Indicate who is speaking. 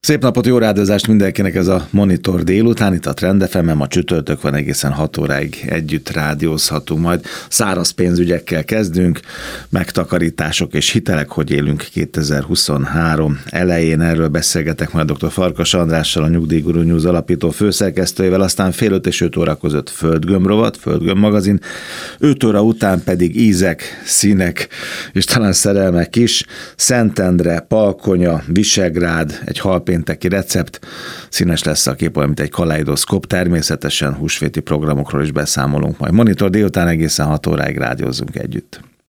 Speaker 1: Szép napot, jó rádiózást mindenkinek, ez a Monitor délután, itt a Trend FM-en, ma csütörtök van, egészen 6 óráig együtt rádiózhatunk, majd száraz pénzügyekkel kezdünk, megtakarítások és hitelek, hogy élünk 2023 elején, erről beszélgetek majd dr. Farkas Andrással, a Nyugdíjguru News alapító főszerkesztőjével, aztán fél 5 és 5 óra között Földgömb rovat, Földgömb magazin, 5 óra után pedig ízek, színek és talán szerelmek is, Szentendre, Palkonya, Visegrád, egy halpénteki recept, színes lesz a kép, olyan, mint egy kaleidoszkóp, természetesen húsvéti programokról is beszámolunk majd. Monitor délután egészen 6 óráig rádiózzunk együtt.